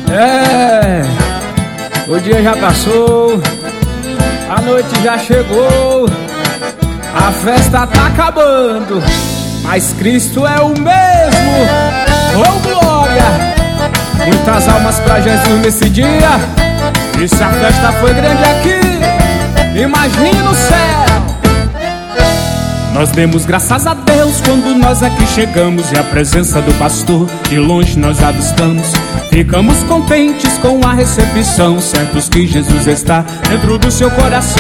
É, o dia já passou, a noite já chegou, a festa tá acabando, mas Cristo é o mesmo. Oh glória! Muitas almas pra Jesus nesse dia. E se a festa foi grande aqui, imagine no céu. Nós demos graças a Deus quando nós aqui chegamos, e a presença do pastor de longe nós avistamos. Ficamos contentes com a recepção, certos que Jesus está dentro do seu coração.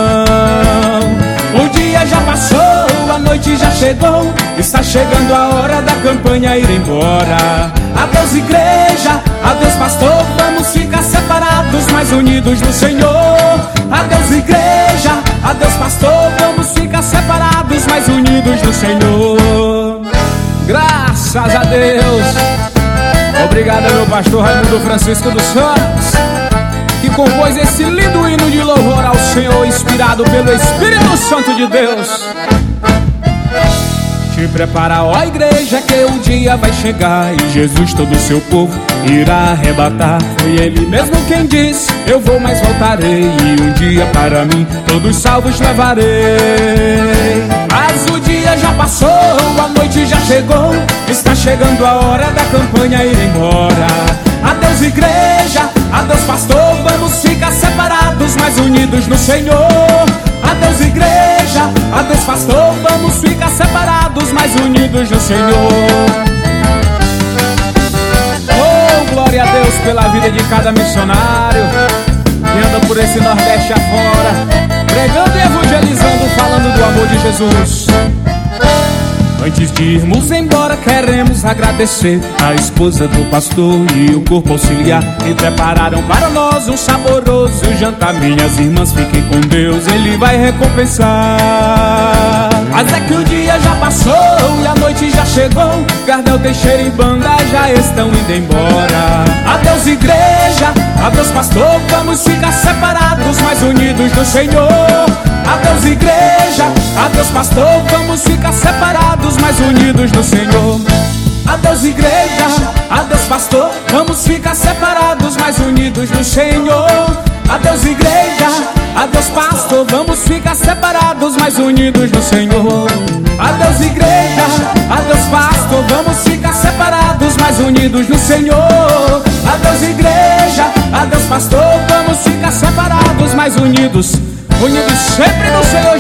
O dia já passou, a noite já chegou, está chegando a hora da campanha ir embora. Adeus igreja, adeus pastor, vamos ficar separados, mas unidos no Senhor. Adeus igreja, adeus pastor, vamos ficar separados, mas unidos no Senhor. Graças a Deus. Obrigado meu pastor Raimundo Francisco dos Santos, que compôs esse lindo hino de louvor ao Senhor, inspirado pelo Espírito Santo de Deus. Te prepara, ó igreja, que o dia vai chegar e Jesus todo o seu povo irá arrebatar. Foi Ele mesmo quem disse: eu vou, mas voltarei, e um dia para mim todos salvos levarei. Mas o dia já passou, a noite já chegou, está chegando a hora da campanha ir embora. Adeus igreja, adeus pastor, vamos ficar separados, mas unidos no Senhor. Adeus igreja, adeus pastor, vamos ficar separados, mas unidos no Senhor. Oh, glória a Deus pela vida de cada missionário que anda por esse Nordeste afora, pregando e evangelizando, falando do amor de Jesus. Antes de irmos embora, queremos agradecer a esposa do pastor e o corpo auxiliar, que prepararam para nós um saboroso jantar. Minhas irmãs, fiquem com Deus, Ele vai recompensar. Mas é que o dia já passou e a noite já chegou, Gardel, Teixeira e banda já estão indo embora. Adeus igreja, adeus pastor, vamos ficar separados, mas unidos no Senhor. Adeus igreja, adeus pastor, vamos ficar separados, mas unidos no Senhor. Adeus igreja, adeus pastor, vamos ficar separados, mas unidos no Senhor. Adeus igreja, adeus pastor, vamos ficar separados, mas unidos no Senhor. Adeus igreja, adeus pastor, vamos ficar separados, mas unidos no Senhor. Adeus igreja, adeus pastor, vamos ficar separados, mas unidos sempre no Senhor